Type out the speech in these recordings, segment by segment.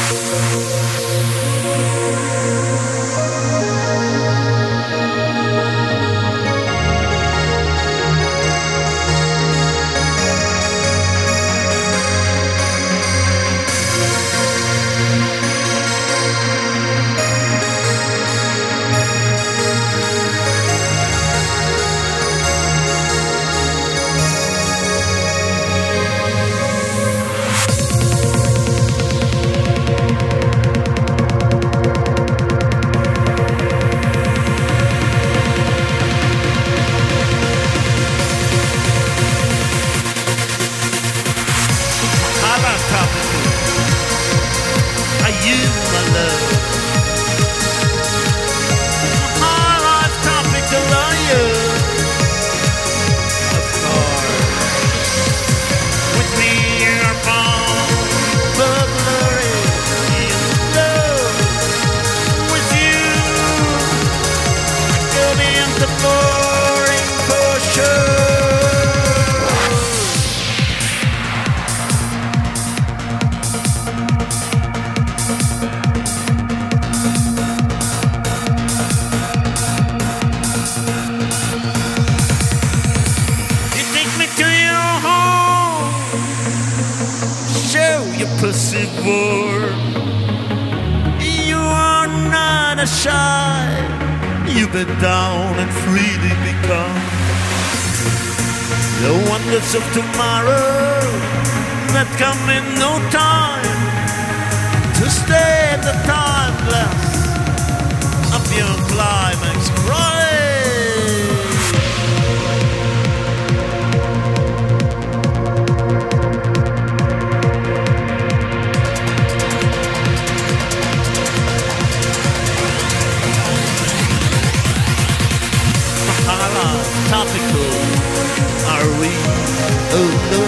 pussy boy. You are not a shy. You bend down and freely become the wonders of tomorrow that come in no time to stay the timeless of your climax cry. Topical, are we? Oh no.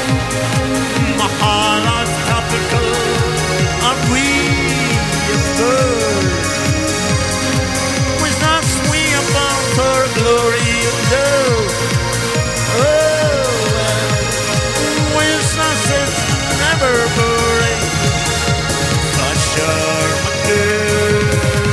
Mahala's topical, are we? A bird with us we about her glory and no. Oh, with us it's never boring. For sure, my girl.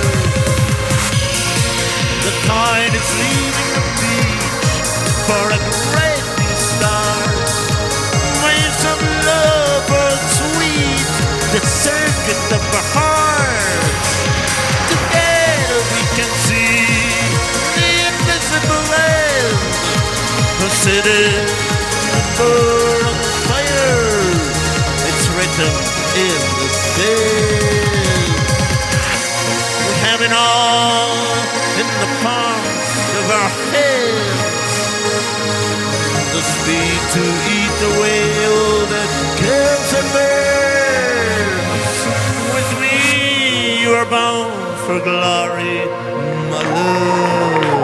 The tide is leaving the for a great new start. Waves of love are sweet, the circuit of our hearts. Together we can see the invisible end. The city, the bird on fire. It's written in the sand. We have it all in the palms of our hands. The speed to eat away all that kills and burns. With me you are bound for glory, my love.